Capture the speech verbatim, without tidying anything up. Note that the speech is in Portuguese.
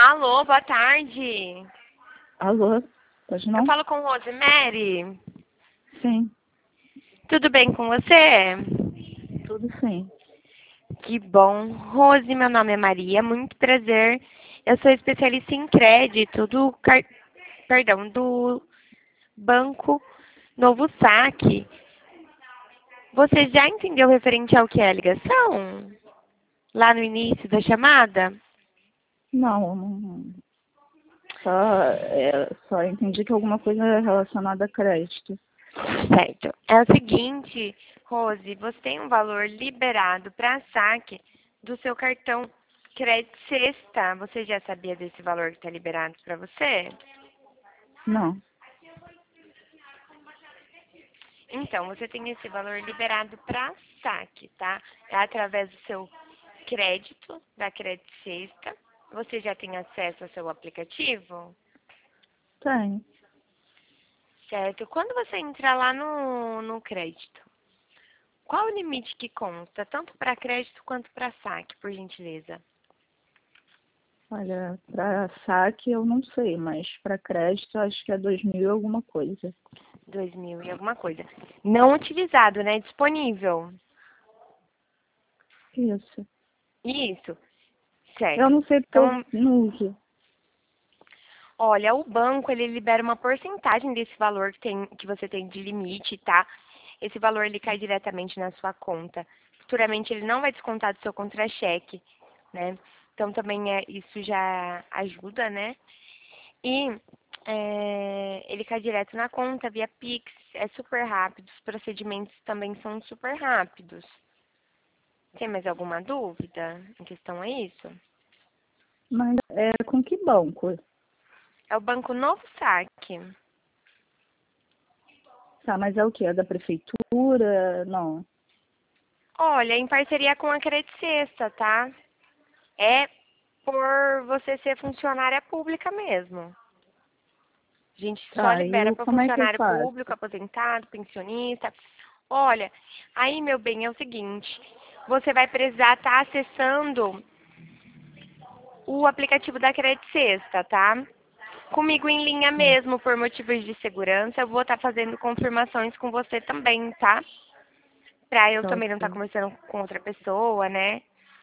Alô, boa tarde. Alô, pode não? Eu falo com Rosemary. Sim, Tudo bem com você? tudo sim. Que bom. Rose, meu nome é Maria, muito prazer. Eu sou especialista em crédito do, car... perdão, do Banco Novo Saque. Você já entendeu referente ao que é a ligação? Lá no início da chamada? Não, não só, é, só entendi que alguma coisa relacionada a crédito. Certo. É o seguinte, Rose, você tem um valor liberado para saque do seu cartão Crédito Sexta. Você já sabia desse valor que está liberado para você? Não, Então, você tem esse valor liberado para saque, tá? É através do seu crédito, da Crédito Sexta. Você já tem acesso ao seu aplicativo? tem. Certo. Quando você entrar lá no, no crédito, qual o limite que consta, tanto para crédito quanto para saque, por gentileza? Olha, para saque eu não sei, mas para crédito acho que é dois mil e alguma coisa. Dois mil e alguma coisa. Não utilizado, né? Disponível. Isso. Isso. Eu Certo. não sei porque eu Então, não uso. olha, o banco, ele libera uma porcentagem desse valor que, tem, que você tem de limite, tá? Esse valor, ele cai diretamente na sua conta. Futuramente, ele não vai descontar do seu contra-cheque, né? Então, também é, isso já ajuda, né? E é, ele cai direto na conta via Pix, é super rápido. Os procedimentos também são super rápidos. Tem mais alguma dúvida em questão a isso? Mas é com que banco? É o Banco Novo Saque. Tá, mas é o quê? É da prefeitura? Não. Olha, em parceria com a Credit Sexta, tá? É por você ser funcionária pública mesmo. A gente só Tá, libera e para como é que eu funcionário faço? público, aposentado, pensionista. Olha, aí, meu bem, é o seguinte. Você vai precisar estar acessando o aplicativo da Credit Sexta, tá? Comigo em linha Sim, mesmo, por motivos de segurança, eu vou estar fazendo confirmações com você também, tá? Pra eu tá também não estar ok. conversando com outra pessoa, né?